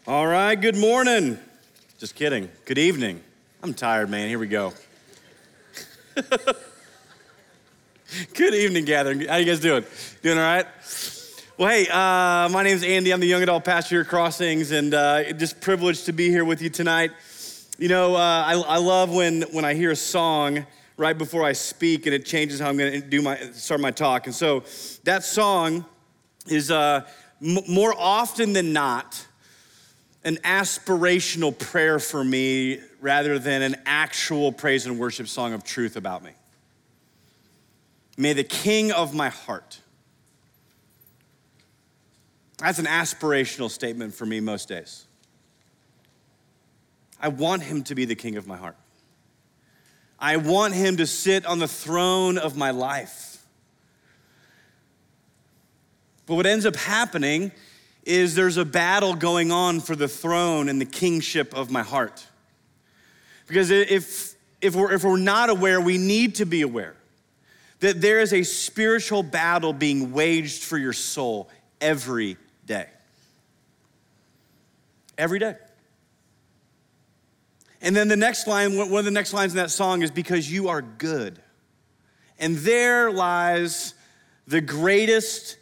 All right, good morning. Just kidding. Good evening. I'm tired, man. Here we go. Good evening, gathering. How you guys doing? Doing all right? Well, hey, my name's Andy. I'm the young adult pastor here at Crossings, and just privileged to be here with you tonight. You know, I love when I hear a song right before I speak, and it changes how I'm going to start my talk. And so that song is more often than not an aspirational prayer for me rather than an actual praise and worship song of truth about me. May the King of my heart. That's an aspirational statement for me most days. I want him to be the King of my heart. I want him to sit on the throne of my life. But what ends up happening is there's a battle going on for the throne and the kingship of my heart. Because if we're not aware, we need to be aware that there is a spiritual battle being waged for your soul every day. Every day. And then the next line, one of the next lines in that song is because you are good. And there lies the greatest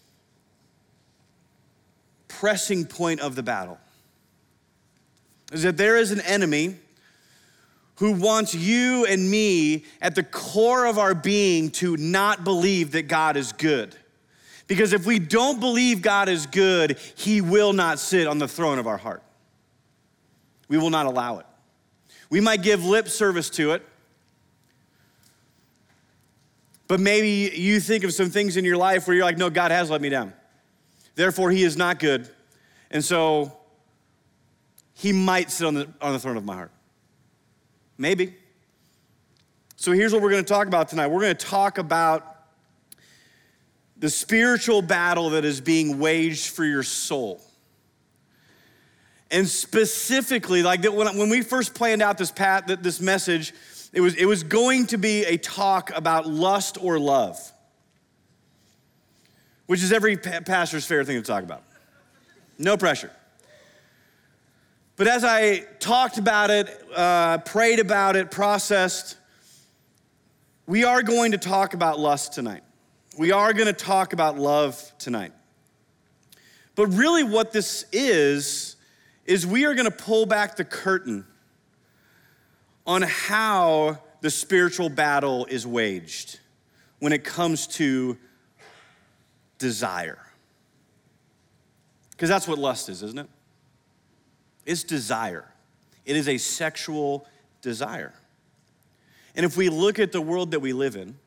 pressing point of the battle, is that there is an enemy who wants you and me at the core of our being to not believe that God is good. Because if we don't believe God is good, he will not sit on the throne of our heart. We will not allow it. We might give lip service to it, but maybe you think of some things in your life where you're like, no, God has let me down. Therefore, he is not good. And so he might sit on the throne of my heart. Maybe. So here's what we're going to talk about tonight. We're going to talk about the spiritual battle that is being waged for your soul. And specifically, like when we first planned out this message, it was going to be a talk about lust or love, which is every pastor's favorite thing to talk about. No pressure. But as I talked about it, prayed about it, processed, we are going to talk about lust tonight. We are going to talk about love tonight. But really what this is we are going to pull back the curtain on how the spiritual battle is waged when it comes to desire. Because that's what lust is, isn't it? It's desire. It is a sexual desire. And if we look at the world that we live in,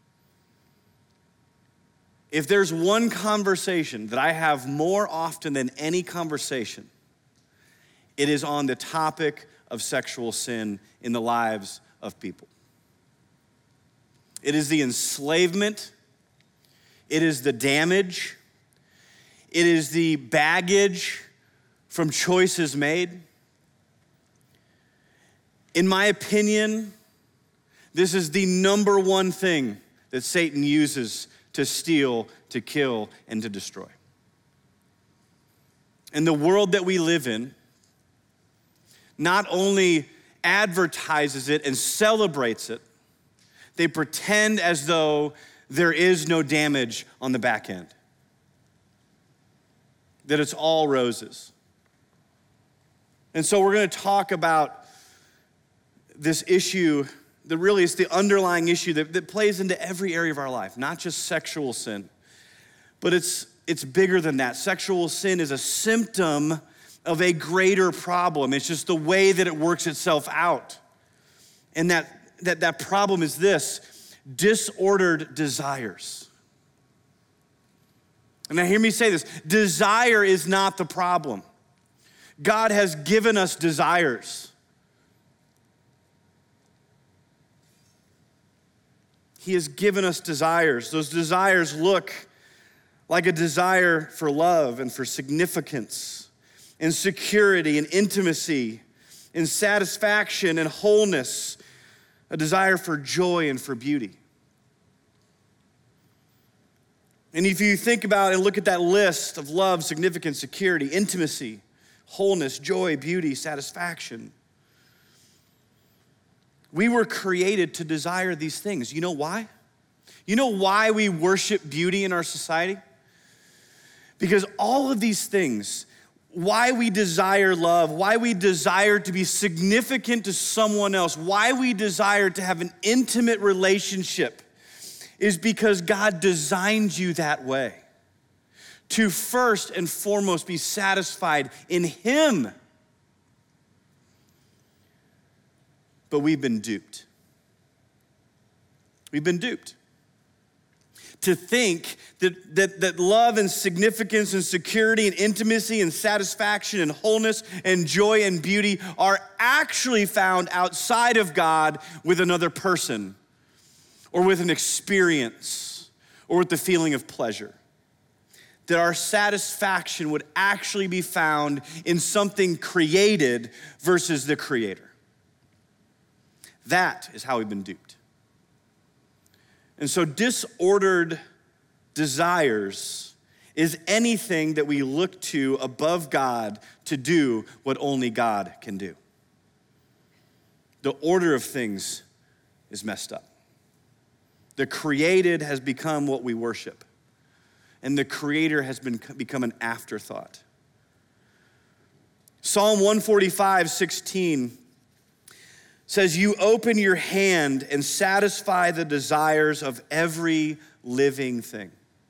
if there's one conversation that I have more often than any conversation, it is on the topic of sexual sin in the lives of people. It is the enslavement. It is the damage. It is the baggage from choices made. In my opinion, this is the number one thing that Satan uses to steal, to kill, and to destroy. And the world that we live in not only advertises it and celebrates it, they pretend as though there is no damage on the back end, that it's all roses. And so we're going to talk about this issue that really is the underlying issue that plays into every area of our life, not just sexual sin, but it's bigger than that. Sexual sin is a symptom of a greater problem. It's just the way that it works itself out. And that problem is this: disordered desires. And now hear me say this: desire is not the problem. God has given us desires. He has given us desires. Those desires look like a desire for love and for significance and security and intimacy and satisfaction and wholeness, a desire for joy and for beauty. And if you think about and look at that list of love, significance, security, intimacy, wholeness, joy, beauty, satisfaction. We were created to desire these things. You know why? You know why we worship beauty in our society? Because all of these things, why we desire love, why we desire to be significant to someone else, why we desire to have an intimate relationship is because God designed you that way. To first and foremost be satisfied in Him. But we've been duped. We've been duped. To think that love and significance and security and intimacy and satisfaction and wholeness and joy and beauty are actually found outside of God with another person or with an experience or with the feeling of pleasure. That our satisfaction would actually be found in something created versus the Creator. That is how we've been duped. And so disordered desires is anything that we look to above God to do what only God can do. The order of things is messed up. The created has become what we worship, and the Creator has become an afterthought. Psalm 145:16 says, "You open your hand and satisfy the desires of every living thing."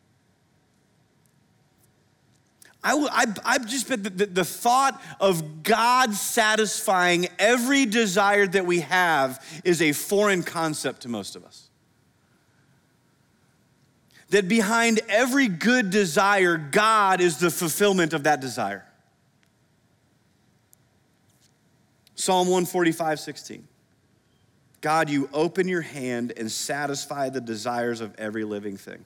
I've just been, the thought of God satisfying every desire that we have is a foreign concept to most of us. That behind every good desire, God is the fulfillment of that desire. Psalm 145:16. God, you open your hand and satisfy the desires of every living thing.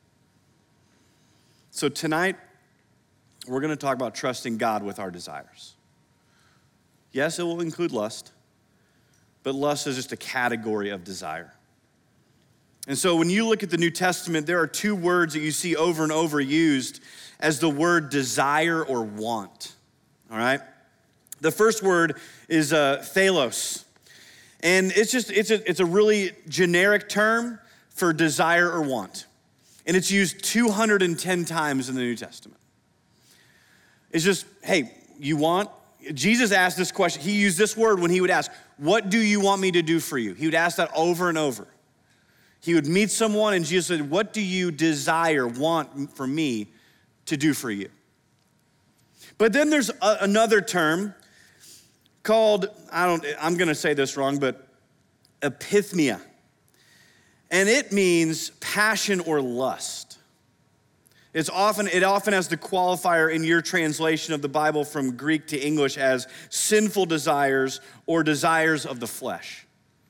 So tonight, we're gonna talk about trusting God with our desires. Yes, it will include lust, but lust is just a category of desire. And so when you look at the New Testament, there are two words that you see over and over used as the word desire or want, all right? The first word is thelos. And it's a really generic term for desire or want. And it's used 210 times in the New Testament. It's just, hey, you want? Jesus asked this question. He used this word when he would ask, what do you want me to do for you? He would ask that over and over. He would meet someone and Jesus said, what do you desire, want for me to do for you? But then there's another term called, I'm gonna say this wrong, but epithmia. And it means passion or lust. It often has the qualifier in your translation of the Bible from Greek to English as sinful desires or desires of the flesh.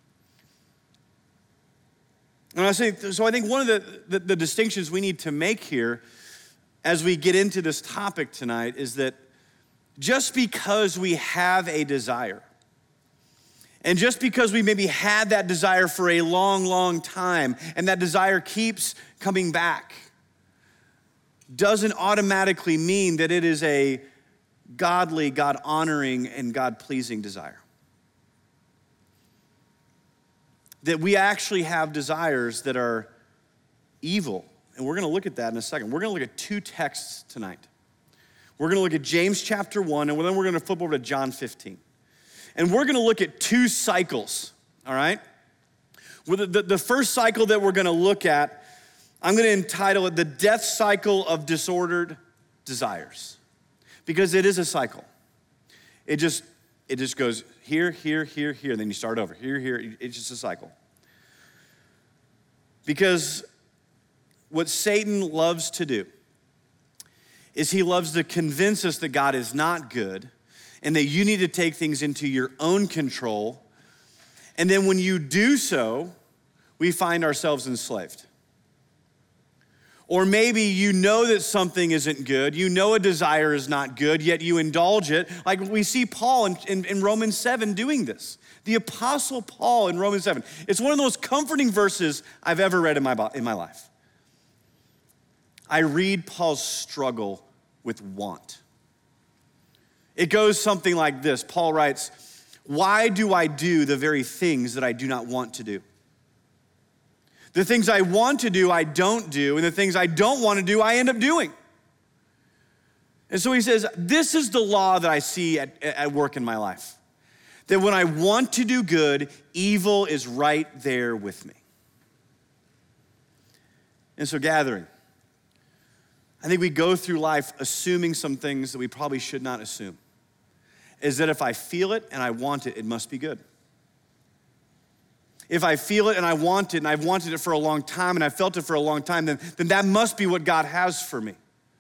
And I think one of the distinctions we need to make here as we get into this topic tonight is that just because we have a desire, and just because we maybe had that desire for a long, long time, and that desire keeps coming back, doesn't automatically mean that it is a godly, God-honoring, and God-pleasing desire. That we actually have desires that are evil, and we're gonna look at that in a second. We're gonna look at two texts tonight. We're gonna look at James chapter 1, and then we're gonna flip over to John 15. And we're gonna look at two cycles, all right? The first cycle that we're gonna look at, I'm gonna entitle it the death cycle of disordered desires. Because it is a cycle. It just goes here, here, here, here, and then you start over. Here, here, it's just a cycle. Because what Satan loves to do is he loves to convince us that God is not good and that you need to take things into your own control. And then when you do so, we find ourselves enslaved. Or maybe you know that something isn't good, you know a desire is not good, yet you indulge it. Like we see Paul in Romans 7 doing this. The Apostle Paul in Romans 7. It's one of the most comforting verses I've ever read in my life. I read Paul's struggle with want. It goes something like this. Paul writes, "Why do I do the very things that I do not want to do? The things I want to do, I don't do, and the things I don't want to do, I end up doing." And so he says, this is the law that I see at work in my life. That when I want to do good, evil is right there with me. And so gathering, I think we go through life assuming some things that we probably should not assume. Is that if I feel it and I want it, it must be good. If I feel it and I want it, and I've wanted it for a long time, and I've felt it for a long time, then that must be what God has for me.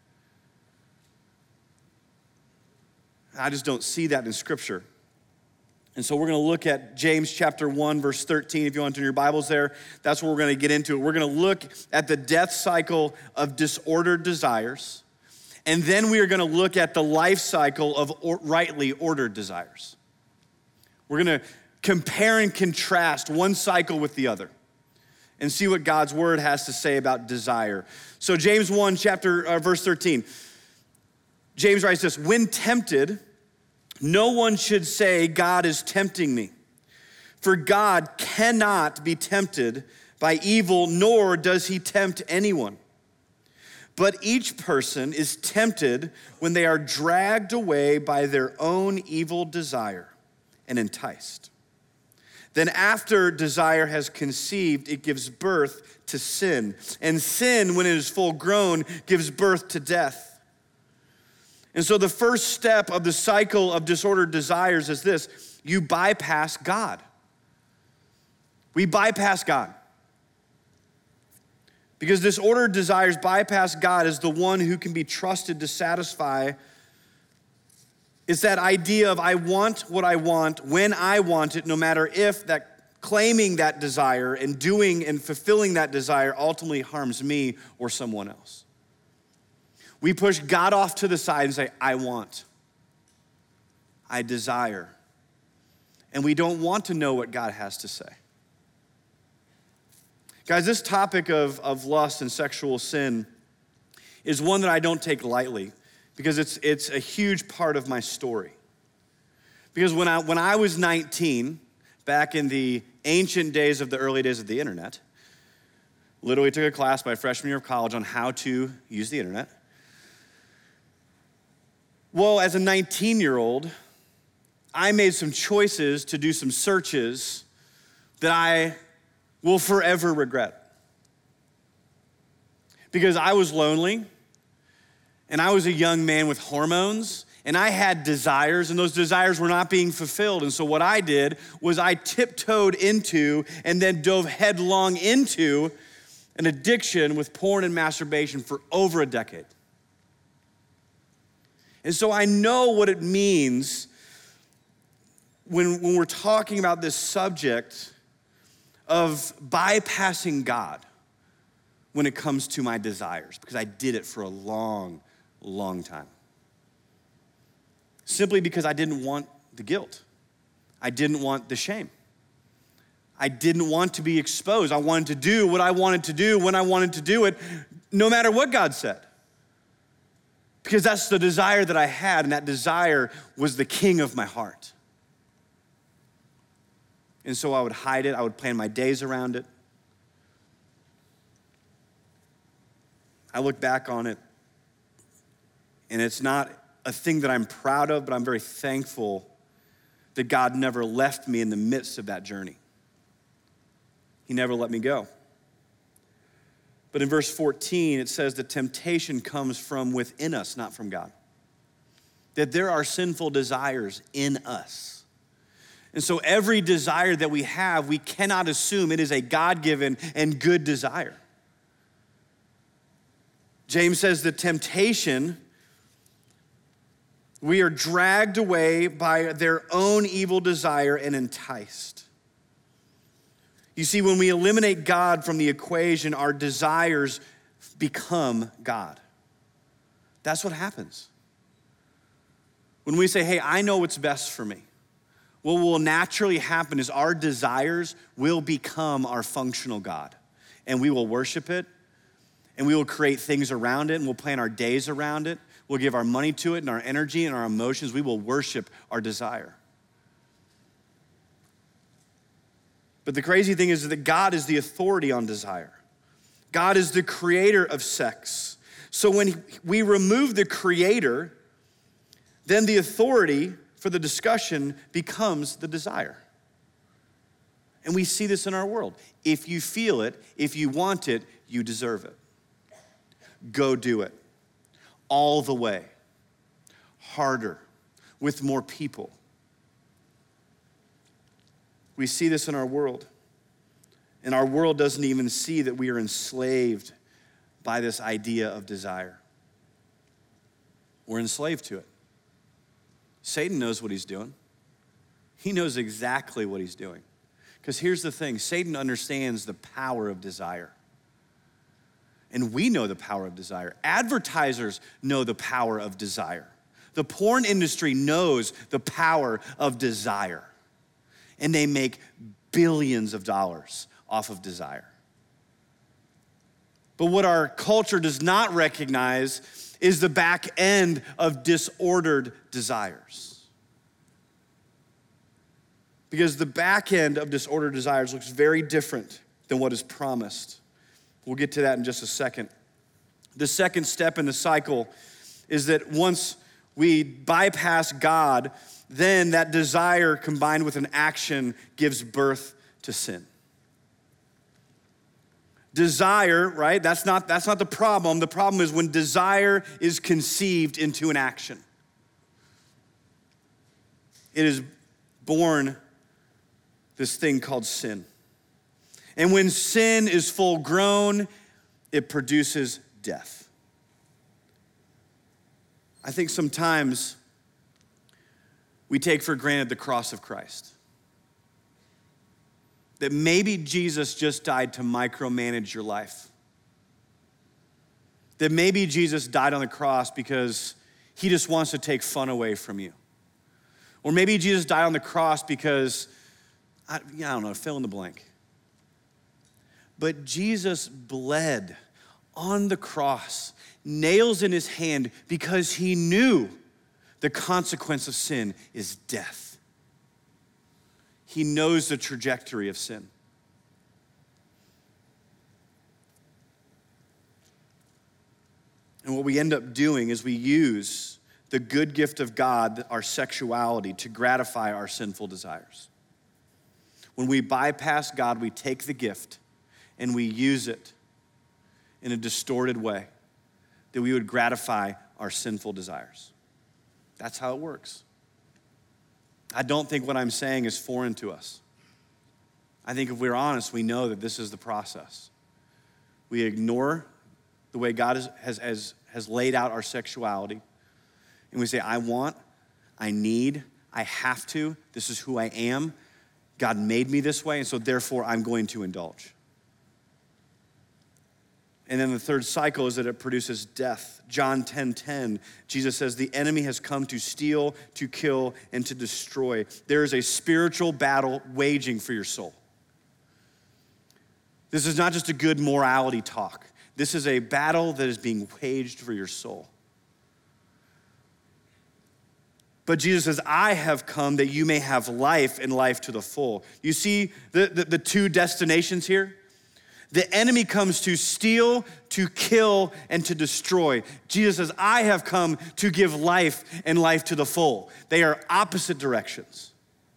I just don't see that in Scripture. And so we're gonna look at James chapter 1, verse 13. If you want to turn your Bibles there, that's where we're gonna get into it. We're gonna look at the death cycle of disordered desires, and then we are gonna look at the life cycle of rightly ordered desires. We're gonna compare and contrast one cycle with the other and see what God's word has to say about desire. So James 1, verse 13. James writes this, "When tempted, no one should say, 'God is tempting me.' For God cannot be tempted by evil, nor does he tempt anyone. But each person is tempted when they are dragged away by their own evil desire and enticed. Then after desire has conceived, it gives birth to sin. And sin, when it is full grown, gives birth to death." And so the first step of the cycle of disordered desires is this: you bypass God. We bypass God. Because disordered desires bypass God as the one who can be trusted to satisfy. It's that idea of I want what I want when I want it, no matter if that claiming that desire and doing and fulfilling that desire ultimately harms me or someone else. We push God off to the side and say, I want, I desire. And we don't want to know what God has to say. Guys, this topic of lust and sexual sin is one that I don't take lightly, because it's a huge part of my story. Because when I was 19, back in the ancient days of the early days of the internet, literally took a class my freshman year of college on how to use the internet. Well, as a 19-year-old, I made some choices to do some searches that I will forever regret. Because I was lonely, and I was a young man with hormones, and I had desires, and those desires were not being fulfilled. And so what I did was I tiptoed into and then dove headlong into an addiction with porn and masturbation for over a decade. And so I know what it means when we're talking about this subject of bypassing God when it comes to my desires, because I did it for a long time. Simply because I didn't want the guilt. I didn't want the shame. I didn't want to be exposed. I wanted to do what I wanted to do when I wanted to do it, no matter what God said. Because that's the desire that I had, and that desire was the king of my heart. And so I would hide it. I would plan my days around it. I look back on it, and it's not a thing that I'm proud of, but I'm very thankful that God never left me in the midst of that journey. He never let me go. But in verse 14, it says that temptation comes from within us, not from God. That there are sinful desires in us. And so every desire that we have, we cannot assume it is a God-given and good desire. James says that temptation, we are dragged away by their own evil desire and enticed. You see, when we eliminate God from the equation, our desires become God. That's what happens. When we say, hey, I know what's best for me, what will naturally happen is our desires will become our functional God. And we will worship it, and we will create things around it, and we'll plan our days around it. We'll give our money to it and our energy and our emotions. We will worship our desire. But the crazy thing is that God is the authority on desire. God is the creator of sex. So when we remove the creator, then the authority for the discussion becomes the desire. And we see this in our world. If you feel it, if you want it, you deserve it. Go do it. All the way. Harder. With more people. We see this in our world. And our world doesn't even see that we are enslaved by this idea of desire. We're enslaved to it. Satan knows what he's doing. He knows exactly what he's doing. Because here's the thing, Satan understands the power of desire. And we know the power of desire. Advertisers know the power of desire. The porn industry knows the power of desire. And they make billions of dollars off of desire. But what our culture does not recognize is the back end of disordered desires. Because the back end of disordered desires looks very different than what is promised. We'll get to that in just a second. The second step in the cycle is that once we bypass God, then that desire combined with an action gives birth to sin. Desire, right? That's not the problem. The problem is when desire is conceived into an action. It is born this thing called sin. And when sin is full grown, it produces death. I think sometimes we take for granted the cross of Christ. That maybe Jesus just died to micromanage your life. That maybe Jesus died on the cross because he just wants to take fun away from you. Or maybe Jesus died on the cross because, I don't know, fill in the blank. But Jesus bled on the cross, nails in his hand, because he knew the consequence of sin is death. He knows the trajectory of sin. And what we end up doing is we use the good gift of God, our sexuality, to gratify our sinful desires. When we bypass God, we take the gift and we use it in a distorted way that we would gratify our sinful desires. That's how it works. I don't think what I'm saying is foreign to us. I think if we're honest, we know that this is the process. We ignore the way God has laid out our sexuality, and we say, I want, I need, I have to, this is who I am. God made me this way, and so therefore I'm going to indulge. And then the third cycle is that it produces death. John 10:10, Jesus says, the enemy has come to steal, to kill, and to destroy. There is a spiritual battle waging for your soul. This is not just a good morality talk. This is a battle that is being waged for your soul. But Jesus says, I have come that you may have life and life to the full. You see the two destinations here? The enemy comes to steal, to kill, and to destroy. Jesus says, I have come to give life and life to the full. They are opposite directions.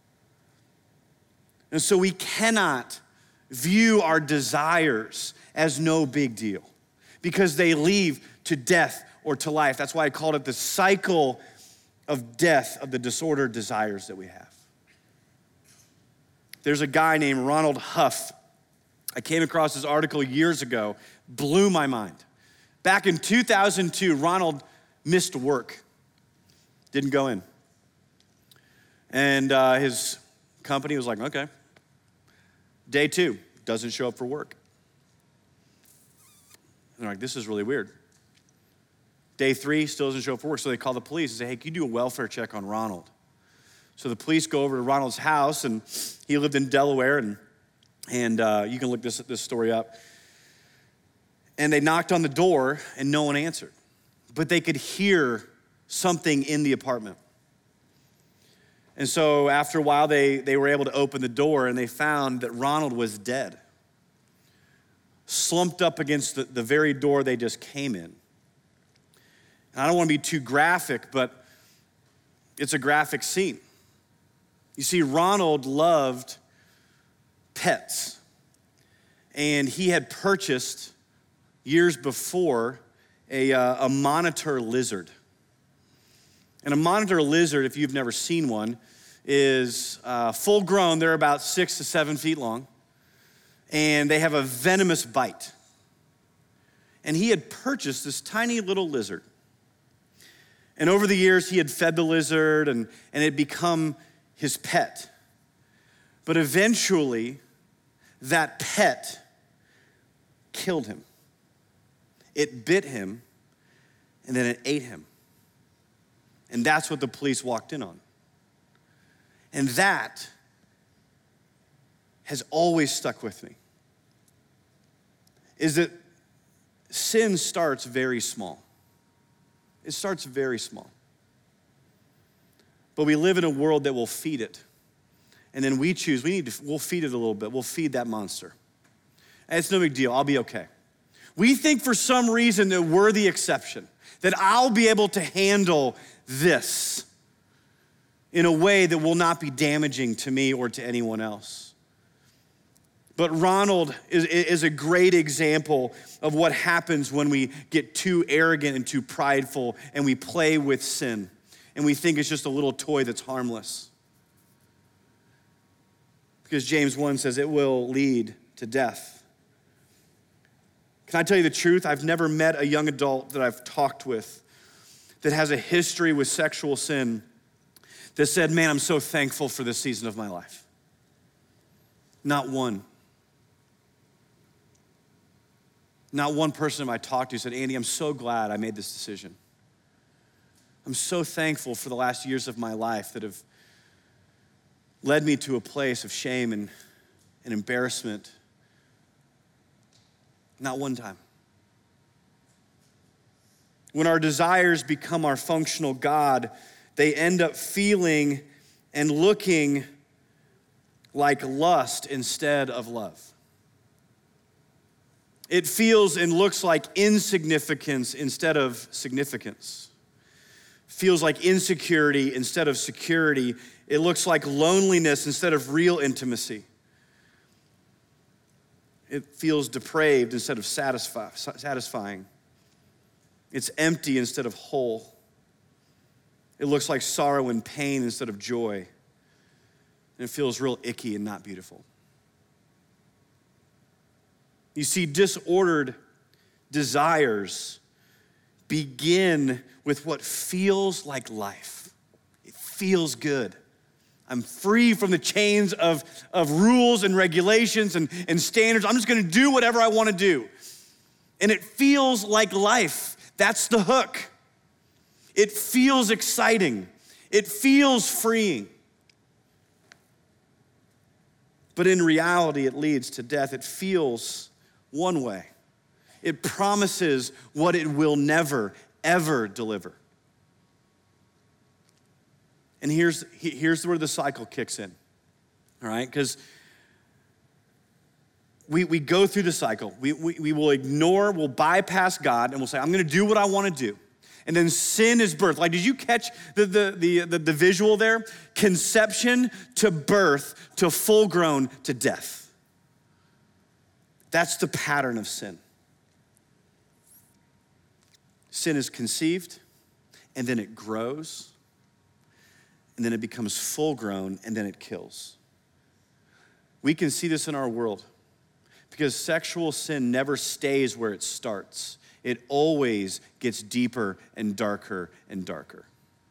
And so we cannot view our desires as no big deal because they lead to death or to life. That's why I called it the cycle of death of the disordered desires that we have. There's a guy named Ronald Huff. I came across this article years ago, blew my mind. Back in 2002, Ronald missed work, didn't go in. And his company was like, okay. Day 2, doesn't show up for work. And they're like, this is really weird. Day 3, still doesn't show up for work. So they call the police and say, hey, can you do a welfare check on Ronald? So the police go over to Ronald's house, and he lived in Delaware, and you can look this story up. And they knocked on the door, and no one answered. but they could hear something in the apartment. And so after a while, they were able to open the door, and they found that Ronald was dead, slumped up against the very door they just came in. And I don't want to be too graphic, but it's a graphic scene. You see, Ronald loved pets, and he had purchased years before a monitor lizard. And a monitor lizard, if you've never seen one, is full grown. They're about 6 to 7 feet long, and they have a venomous bite. And he had purchased this tiny little lizard. And over the years, he had fed the lizard, and it had become his pet. But eventually, that pet killed him. It bit him, and then it ate him. And that's what the police walked in on. And that has always stuck with me, is that sin starts very small. It starts very small. But we live in a world that will feed it. And then we choose, we'll feed it a little bit. We'll feed that monster. And it's no big deal, I'll be okay. We think for some reason that we're the exception, that I'll be able to handle this in a way that will not be damaging to me or to anyone else. But Ronald is a great example of what happens when we get too arrogant and too prideful and we play with sin and we think it's just a little toy that's harmless. Because James 1 says it will lead to death. Can I tell you the truth? I've never met a young adult that I've talked with that has a history with sexual sin that said, man, I'm so thankful for this season of my life. Not one. Not one person I talked to said, Andy, I'm so glad I made this decision. I'm so thankful for the last years of my life that have led me to a place of shame and embarrassment. Not one time. When our desires become our functional God, they end up feeling and looking like lust instead of love. It feels and looks like insignificance instead of significance. Feels like insecurity instead of security. It looks like loneliness instead of real intimacy. It feels depraved instead of satisfying. It's empty instead of whole. It looks like sorrow and pain instead of joy. And it feels real icky and not beautiful. You see, disordered desires begin with what feels like life. It feels good. I'm free from the chains of rules and regulations and standards. I'm just gonna do whatever I wanna do. And it feels like life. That's the hook. It feels exciting. It feels freeing. But in reality, it leads to death. It feels one way. It promises what it will never, ever deliver. And here's where the cycle kicks in, all right? Because we go through the cycle. We will ignore, we'll bypass God, and we'll say, I'm gonna do what I wanna do. And then sin is birth. Like, did you catch the visual there? Conception to birth to full grown to death. That's the pattern of sin. Sin is conceived, and then it grows, and then it becomes full grown, and then it kills. We can see this in our world because sexual sin never stays where it starts. It always gets deeper and darker and darker.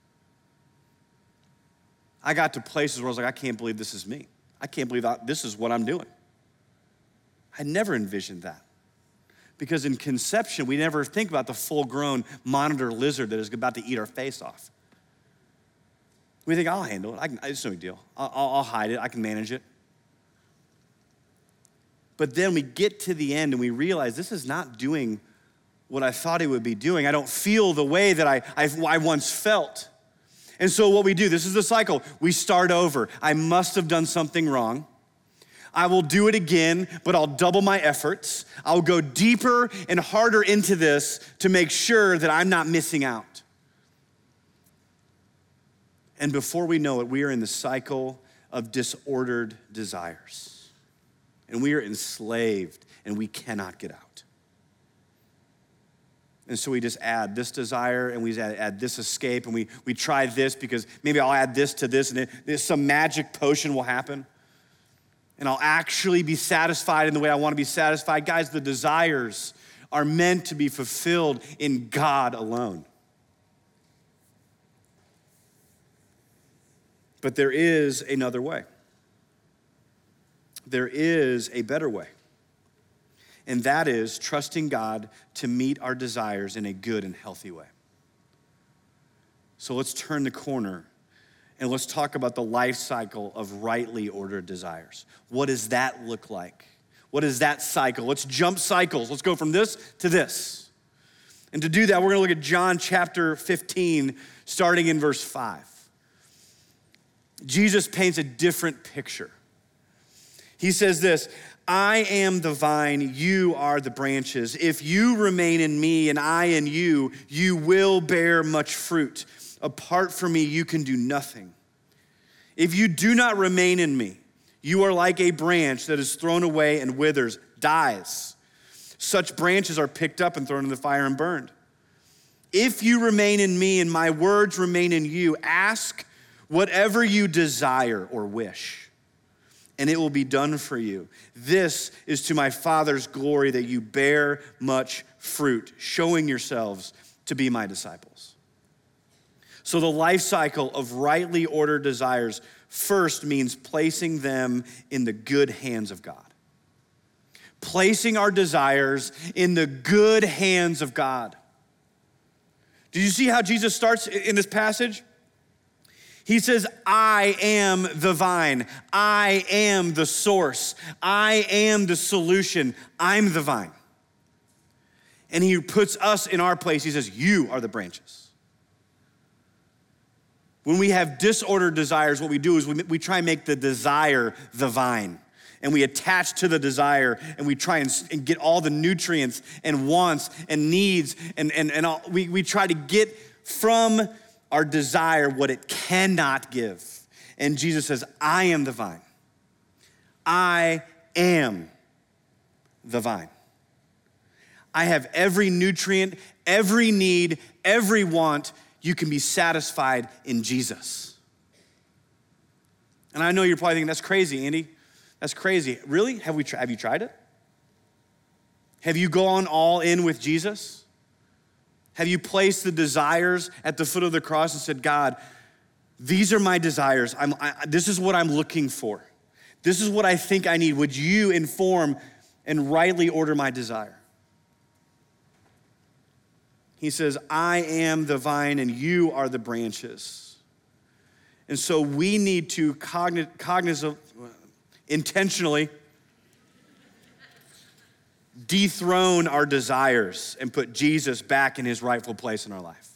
I got to places where I was like, I can't believe this is me. I can't believe this is what I'm doing. I never envisioned that. Because in conception, we never think about the full-grown monitor lizard that is about to eat our face off. We think, I'll handle it. It's no big deal. I'll hide it. I can manage it. But then we get to the end and we realize this is not doing what I thought he would be doing. I don't feel the way that I once felt. And so what we do, this is the cycle. We start over. I must have done something wrong. I will do it again, but I'll double my efforts. I'll go deeper and harder into this to make sure that I'm not missing out. And before we know it, we are in the cycle of disordered desires. And we are enslaved and we cannot get out. And so we just add this desire and we add this escape and we try this because maybe I'll add this to this and some magic potion will happen. And I'll actually be satisfied in the way I want to be satisfied. Guys, the desires are meant to be fulfilled in God alone. But there is another way. There is a better way. And that is trusting God to meet our desires in a good and healthy way. So let's turn the corner and let's talk about the life cycle of rightly ordered desires. What does that look like? What is that cycle? Let's jump cycles. Let's go from this to this. And to do that, we're gonna look at John chapter 15, starting in verse 5. Jesus paints a different picture. He says this, I am the vine, you are the branches. If you remain in me and I in you, you will bear much fruit. Apart from me, you can do nothing. If you do not remain in me, you are like a branch that is thrown away and withers, dies. Such branches are picked up and thrown in the fire and burned. If you remain in me and my words remain in you, ask whatever you desire or wish, and it will be done for you. This is to my Father's glory that you bear much fruit, showing yourselves to be my disciples. So the life cycle of rightly ordered desires first means placing them in the good hands of God. Placing our desires in the good hands of God. Do you see how Jesus starts in this passage? He says, I am the vine. I am the source. I am the solution. I'm the vine. And he puts us in our place. He says, you are the branches. When we have disordered desires, what we do is we try and make the desire the vine. And we attach to the desire and we try and get all the nutrients and wants and needs and all, we try to get from our desire what it cannot give. And Jesus says, I am the vine. I am the vine. I have every nutrient, every need, every want. You can be satisfied in Jesus. And I know you're probably thinking, that's crazy, Andy. That's crazy. Really? Have you tried it? Have you gone all in with Jesus? Have you placed the desires at the foot of the cross and said, God, these are my desires. This is what I'm looking for. This is what I think I need. Would you inform and rightly order my desire? He says, I am the vine and you are the branches. And so we need to intentionally dethrone our desires and put Jesus back in his rightful place in our life.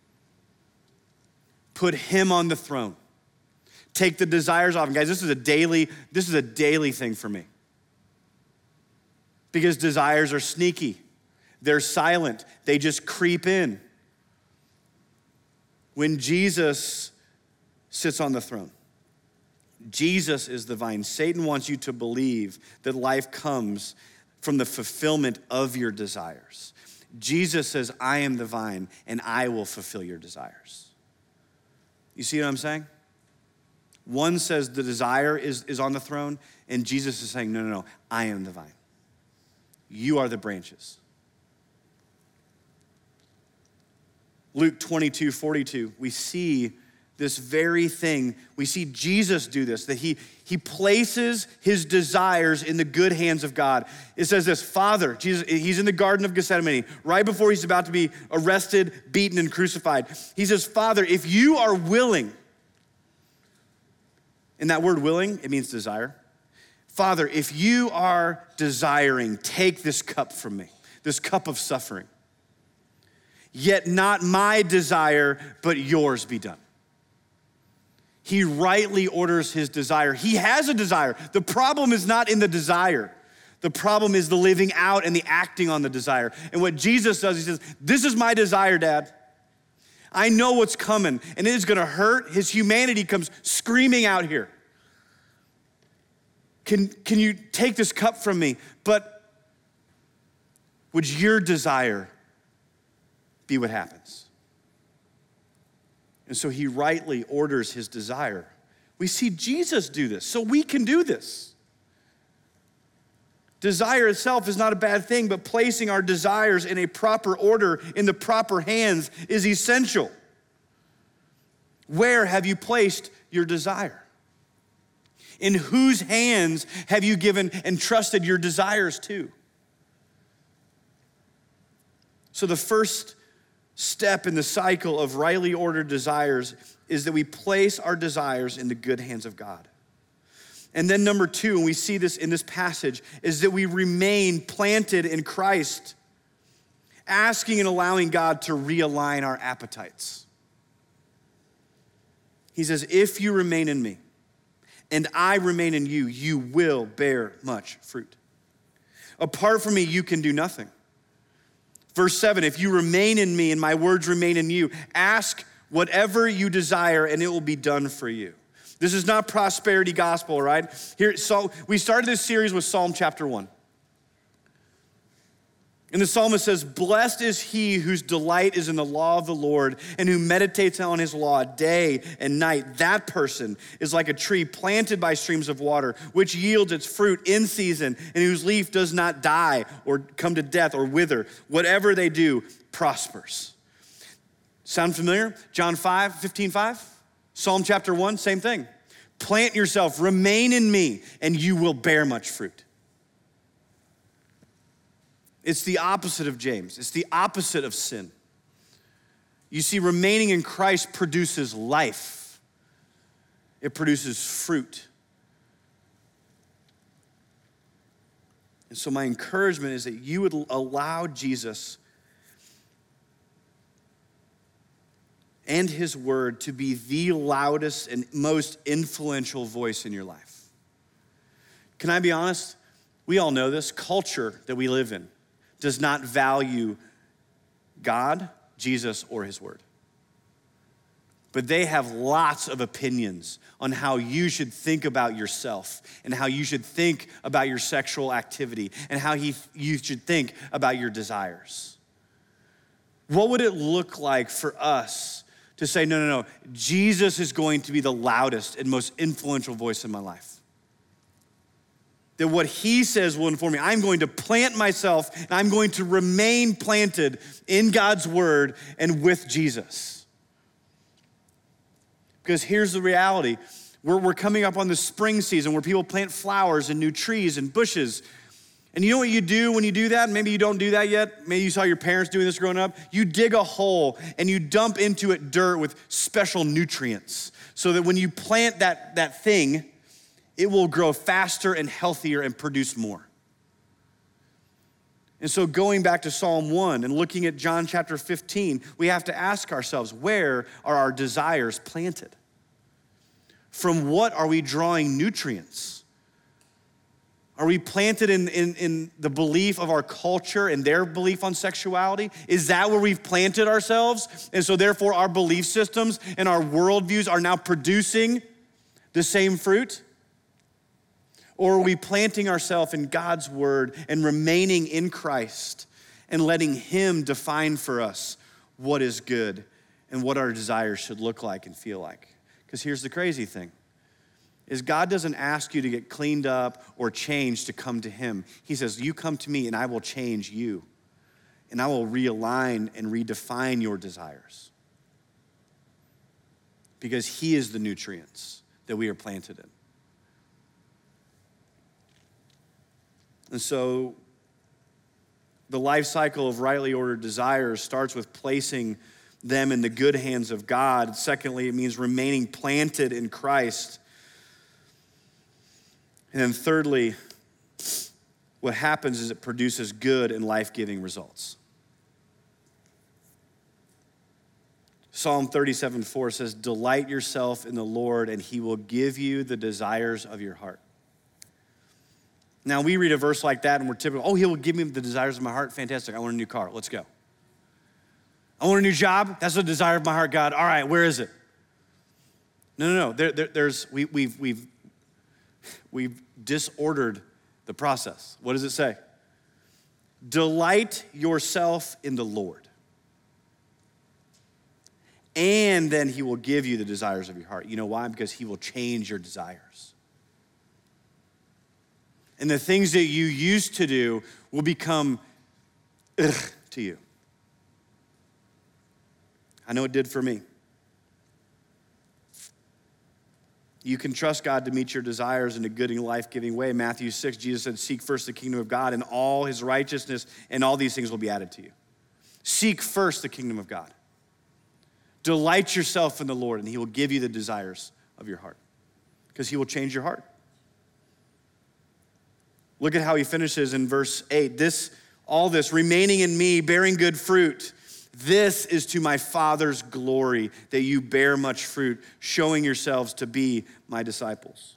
Put him on the throne. Take the desires off. And guys, this is a daily thing for me. Because desires are sneaky. They're silent. They just creep in. When Jesus sits on the throne, Jesus is the vine. Satan wants you to believe that life comes from the fulfillment of your desires. Jesus says, I am the vine and I will fulfill your desires. You see what I'm saying? One says the desire is on the throne and Jesus is saying, no, I am the vine. You are the branches. Luke 22:42, we see this very thing. We see Jesus do this, that he places his desires in the good hands of God. It says this, Father, Jesus, he's in the Garden of Gethsemane, right before he's about to be arrested, beaten, and crucified. He says, Father, if you are willing, and that word willing, it means desire. Father, if you are desiring, take this cup from me, this cup of suffering. Yet not my desire, but yours be done. He rightly orders his desire. He has a desire. The problem is not in the desire. The problem is the living out and the acting on the desire. And what Jesus does, he says, this is my desire, Dad. I know what's coming, and it is gonna hurt. His humanity comes screaming out here. Can you take this cup from me? But would your desire be what happens? And so he rightly orders his desire. We see Jesus do this, so we can do this. Desire itself is not a bad thing, but placing our desires in a proper order, in the proper hands, is essential. Where have you placed your desire? In whose hands have you given and trusted your desires to? So the first step in the cycle of rightly ordered desires is that we place our desires in the good hands of God. And then number two, and we see this in this passage, is that we remain planted in Christ, asking and allowing God to realign our appetites. He says, if you remain in me and I remain in you, you will bear much fruit. Apart from me, you can do nothing. Verse 7, if you remain in me and my words remain in you, ask whatever you desire and it will be done for you. This is not prosperity gospel, right? Here, so we started this series with Psalm chapter 1. And the psalmist says, blessed is he whose delight is in the law of the Lord and who meditates on his law day and night. That person is like a tree planted by streams of water, which yields its fruit in season and whose leaf does not die or come to death or wither. Whatever they do prospers. Sound familiar? John 15:5, Psalm chapter 1, same thing. Plant yourself, remain in me, and you will bear much fruit. It's the opposite of James. It's the opposite of sin. You see, remaining in Christ produces life. It produces fruit. And so my encouragement is that you would allow Jesus and his word to be the loudest and most influential voice in your life. Can I be honest? We all know this. Culture that we live in does not value God, Jesus, or his word. But they have lots of opinions on how you should think about yourself and how you should think about your sexual activity and how you should think about your desires. What would it look like for us to say, no, Jesus is going to be the loudest and most influential voice in my life? That what he says will inform me. I'm going to plant myself and I'm going to remain planted in God's word and with Jesus. Because here's the reality. We're coming up on the spring season where people plant flowers and new trees and bushes. And you know what you do when you do that? Maybe you don't do that yet. Maybe you saw your parents doing this growing up. You dig a hole and you dump into it dirt with special nutrients so that when you plant that thing, it will grow faster and healthier and produce more. And so going back to Psalm 1 and looking at John chapter 15, we have to ask ourselves, where are our desires planted? From what are we drawing nutrients? Are we planted in the belief of our culture and their belief on sexuality? Is that where we've planted ourselves? And so therefore our belief systems and our worldviews are now producing the same fruit? Or are we planting ourselves in God's word and remaining in Christ and letting him define for us what is good and what our desires should look like and feel like? Because here's the crazy thing, is God doesn't ask you to get cleaned up or changed to come to him. He says, you come to me and I will change you and I will realign and redefine your desires. Because he is the nutrients that we are planted in. And so the life cycle of rightly ordered desires starts with placing them in the good hands of God. Secondly, it means remaining planted in Christ. And then thirdly, what happens is it produces good and life-giving results. Psalm 37:4 says, delight yourself in the Lord and he will give you the desires of your heart. Now we read a verse like that and we're typical, oh, he will give me the desires of my heart. Fantastic, I want a new car, let's go. I want a new job, that's the desire of my heart, God. All right, where is it? No. We've disordered the process. What does it say? Delight yourself in the Lord. And then he will give you the desires of your heart. You know why? Because he will change your desires. And the things that you used to do will become ugh to you. I know it did for me. You can trust God to meet your desires in a good and life-giving way. Matthew 6, Jesus said, seek first the kingdom of God and all his righteousness, and all these things will be added to you. Seek first the kingdom of God. Delight yourself in the Lord, and he will give you the desires of your heart, because he will change your heart. Look at how he finishes in verse 8. All this, remaining in me, bearing good fruit, this is to my Father's glory, that you bear much fruit, showing yourselves to be my disciples.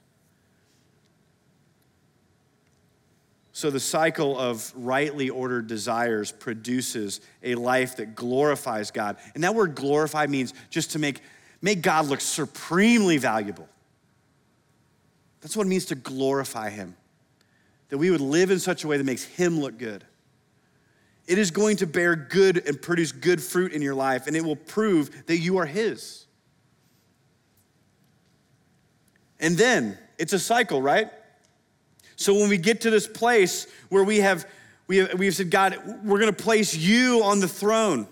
So the cycle of rightly ordered desires produces a life that glorifies God. And that word glorify means just to make God look supremely valuable. That's what it means to glorify him. That we would live in such a way that makes him look good. It is going to bear good and produce good fruit in your life, and it will prove that you are his. And then, it's a cycle, right? So when we get to this place where we have said, God, we're gonna place you on the throne.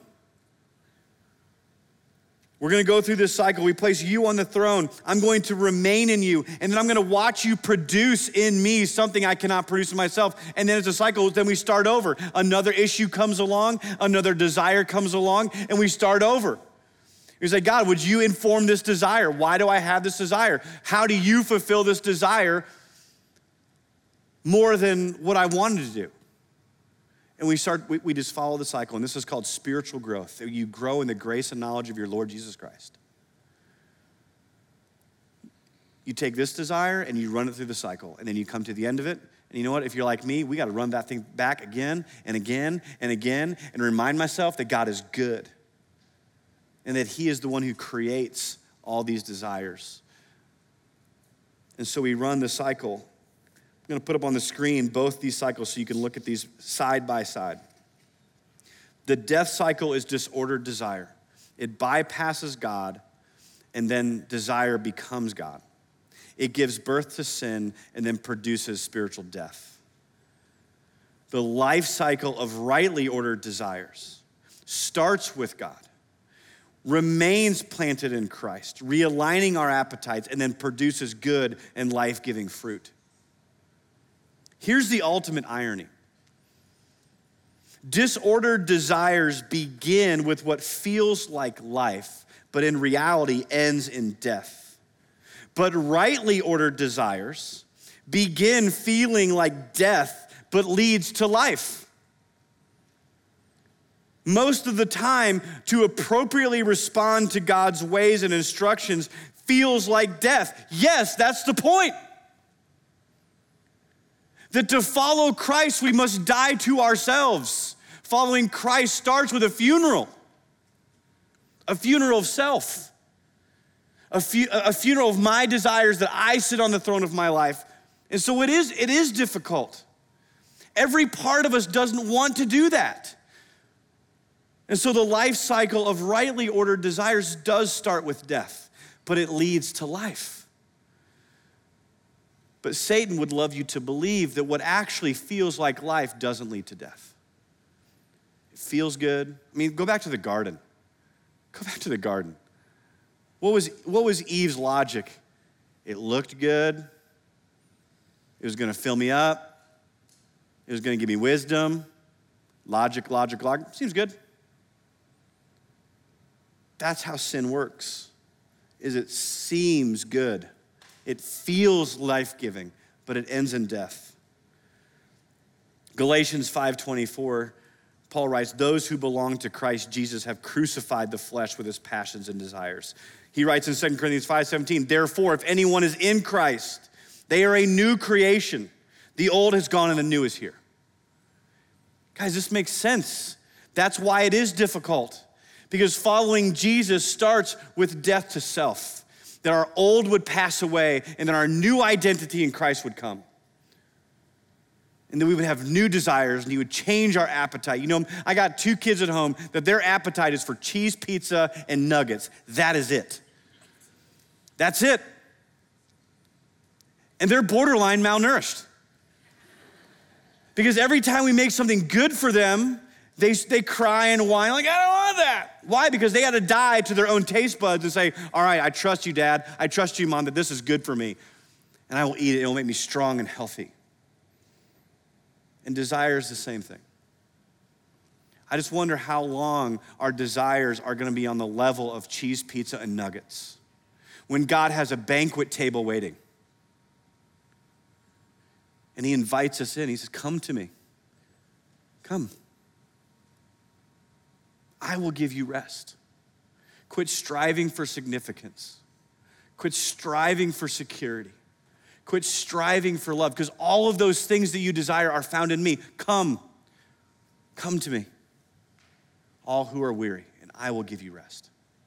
We're gonna go through this cycle. We place you on the throne. I'm going to remain in you, and then I'm gonna watch you produce in me something I cannot produce in myself. And then it's a cycle, then we start over. Another issue comes along, another desire comes along, and we start over. You say, God, would you inform this desire? Why do I have this desire? How do you fulfill this desire more than what I wanted to do? And we just follow the cycle, and this is called spiritual growth. You grow in the grace and knowledge of your Lord Jesus Christ. You take this desire and you run it through the cycle, and then you come to the end of it, and you know what? If you're like me, we gotta run that thing back again and again and again and remind myself that God is good and that he is the one who creates all these desires. And so we run the cycle. I'm gonna put up on the screen both these cycles so you can look at these side by side. The death cycle is disordered desire. It bypasses God, and then desire becomes God. It gives birth to sin and then produces spiritual death. The life cycle of rightly ordered desires starts with God, remains planted in Christ, realigning our appetites, and then produces good and life-giving fruit. Here's the ultimate irony. Disordered desires begin with what feels like life, but in reality ends in death. But rightly ordered desires begin feeling like death, but leads to life. Most of the time, to appropriately respond to God's ways and instructions feels like death. Yes, that's the point. That to follow Christ, we must die to ourselves. Following Christ starts with a funeral of self, a funeral of my desires that I sit on the throne of my life. And so it is difficult. Every part of us doesn't want to do that. And so the life cycle of rightly ordered desires does start with death, but it leads to life. But Satan would love you to believe that what actually feels like life doesn't lead to death. It feels good. I mean, go back to the garden. Go back to the garden. What was Eve's logic? It looked good. It was gonna fill me up. It was gonna give me wisdom. Logic. Seems good. That's how sin works, is it seems good. It feels life-giving, but it ends in death. Galatians 5:24, Paul writes, those who belong to Christ Jesus have crucified the flesh with its passions and desires. He writes in 2 Corinthians 5:17, therefore, if anyone is in Christ, they are a new creation. The old has gone and the new is here. Guys, this makes sense. That's why it is difficult, because following Jesus starts with death to self, that our old would pass away and that our new identity in Christ would come. And then we would have new desires and he would change our appetite. You know, I got 2 kids at home that their appetite is for cheese pizza and nuggets. That is it. That's it. And they're borderline malnourished. Because every time we make something good for them, they cry and whine like, I don't want that. Why? Because they had to die to their own taste buds and say, all right, I trust you, Dad. I trust you, Mom, that this is good for me. And I will eat it. It will make me strong and healthy. And desire is the same thing. I just wonder how long our desires are going to be on the level of cheese pizza and nuggets when God has a banquet table waiting. And he invites us in. He says, come to me. Come. I will give you rest. Quit striving for significance. Quit striving for security. Quit striving for love, because all of those things that you desire are found in me. Come to me, all who are weary, and I will give you rest.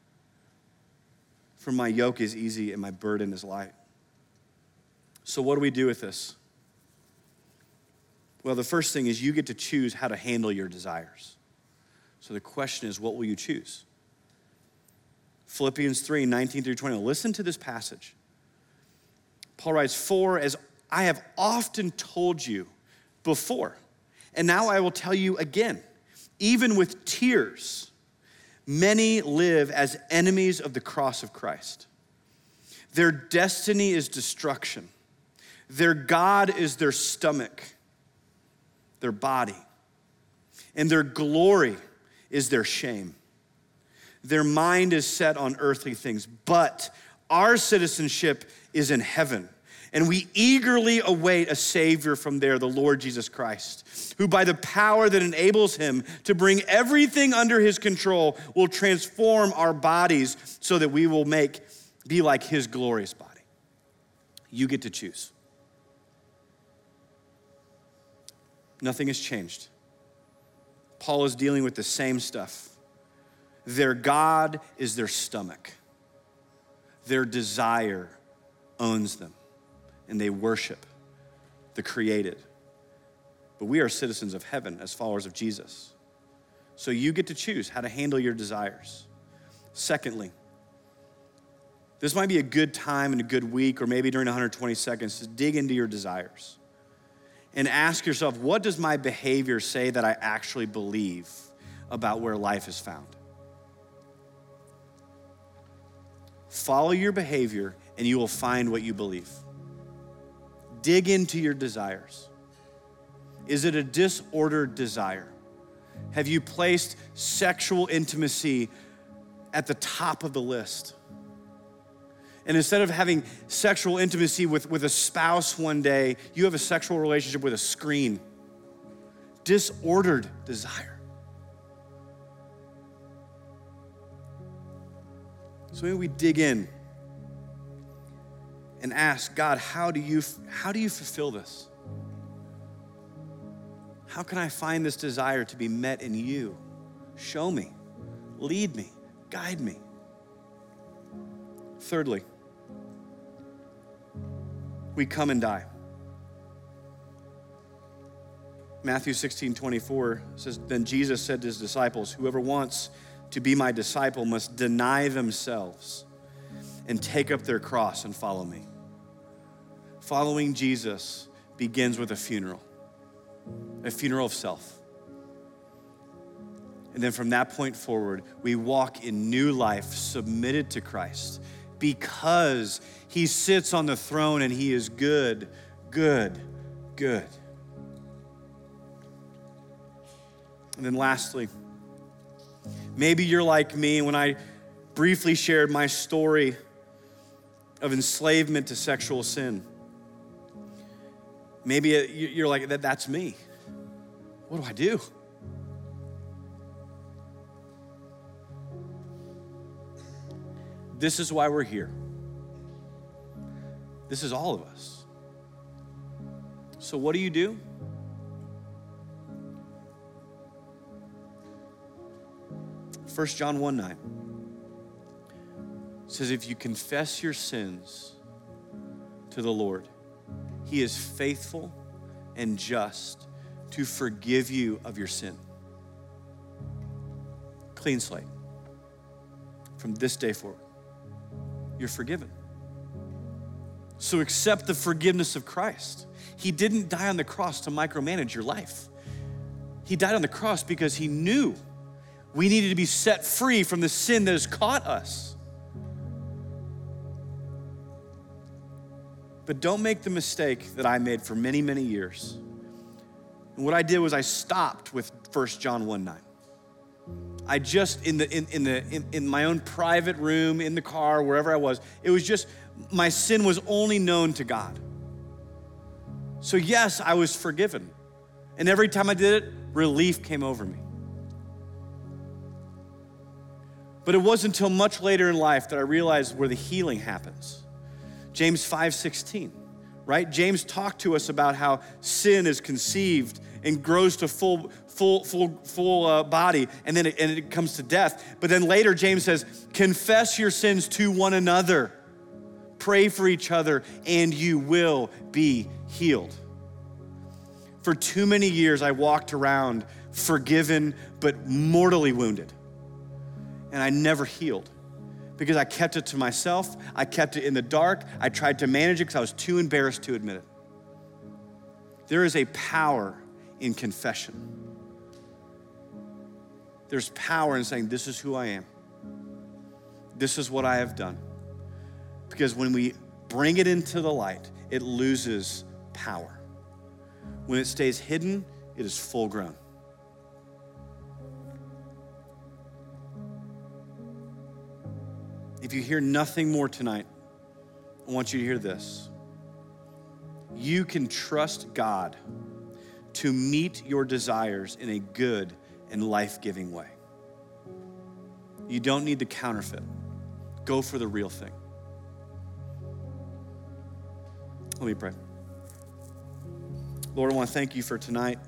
For my yoke is easy and my burden is light. So what do we do with this? Well, the first thing is you get to choose how to handle your desires. So the question is, what will you choose? Philippians 3:19-20. Listen to this passage. Paul writes, for as I have often told you before, and now I will tell you again, even with tears, many live as enemies of the cross of Christ. Their destiny is destruction. Their God is their stomach, their body, and their glory is their shame. Their mind is set on earthly things, but our citizenship is in heaven, and we eagerly await a Savior from there, the Lord Jesus Christ, who by the power that enables him to bring everything under his control will transform our bodies so that we will be like his glorious body. You get to choose. Nothing has changed. Paul is dealing with the same stuff. Their God is their stomach. Their desire owns them, and they worship the created. But we are citizens of heaven as followers of Jesus. So you get to choose how to handle your desires. Secondly, this might be a good time and a good week, or maybe during 120 seconds, to dig into your desires and ask yourself, what does my behavior say that I actually believe about where life is found? Follow your behavior and you will find what you believe. Dig into your desires. Is it a disordered desire? Have you placed sexual intimacy at the top of the list? And instead of having sexual intimacy with a spouse one day, you have a sexual relationship with a screen. Disordered desire. So maybe we dig in and ask God, how do you fulfill this? How can I find this desire to be met in you? Show me, lead me, guide me. Thirdly, we come and die. Matthew 16:24 says, then Jesus said to his disciples, whoever wants to be my disciple must deny themselves and take up their cross and follow me. Following Jesus begins with a funeral of self. And then from that point forward, we walk in new life submitted to Christ because he sits on the throne and he is good, good, good. And then lastly, maybe you're like me when I briefly shared my story of enslavement to sexual sin. Maybe you're like, that's me. What do I do? This is why we're here. This is all of us. So what do? 1 John 1:9 says, if you confess your sins to the Lord, he is faithful and just to forgive you of your sin. Clean slate. From this day forward, you're forgiven. So accept the forgiveness of Christ. He didn't die on the cross to micromanage your life. He died on the cross because he knew we needed to be set free from the sin that has caught us. But don't make the mistake that I made for many, many years. And what I did was I stopped with 1 John 1:9. I just, in my own private room, in the car, wherever I was, it was just, my sin was only known to God. So yes, I was forgiven. And every time I did it, relief came over me. But it wasn't until much later in life that I realized where the healing happens. James 5:16, right? James talked to us about how sin is conceived and grows to full body, and then it comes to death. But then later, James says, confess your sins to one another. Pray for each other, and you will be healed. For too many years, I walked around forgiven, but mortally wounded. And I never healed because I kept it to myself. I kept it in the dark. I tried to manage it because I was too embarrassed to admit it. There is a power in confession. There's power in saying, this is who I am. This is what I have done. Because when we bring it into the light, it loses power. When it stays hidden, it is full grown. If you hear nothing more tonight, I want you to hear this. You can trust God to meet your desires in a good and life-giving way. You don't need the counterfeit. Go for the real thing. Let me pray. Lord, I want to thank you for tonight.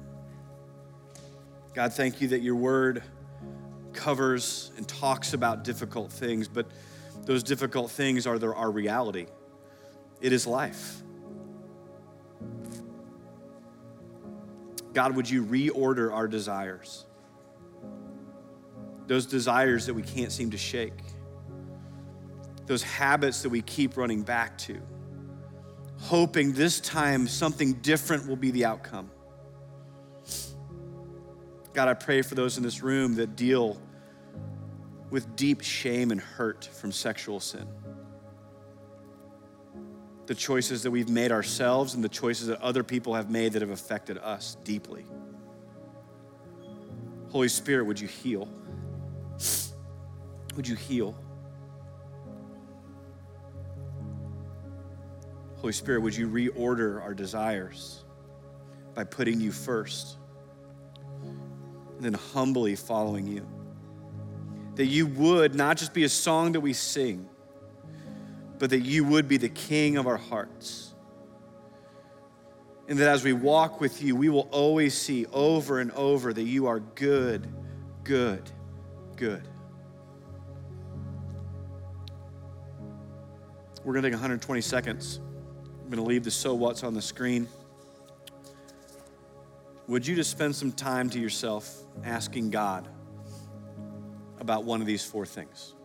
God, thank you that your word covers and talks about difficult things, but those difficult things are our reality. It is life. God, would you reorder our desires? Those desires that we can't seem to shake. Those habits that we keep running back to, hoping this time something different will be the outcome. God, I pray for those in this room that deal with deep shame and hurt from sexual sin. The choices that we've made ourselves and the choices that other people have made that have affected us deeply. Holy Spirit, would you heal? Would you heal? Holy Spirit, would you reorder our desires by putting you first and then humbly following you? That you would not just be a song that we sing, but that you would be the King of our hearts. And that as we walk with you, we will always see over and over that you are good, good, good. We're gonna take 120 seconds. I'm gonna leave the so what's on the screen. Would you just spend some time to yourself asking God about one of these four things?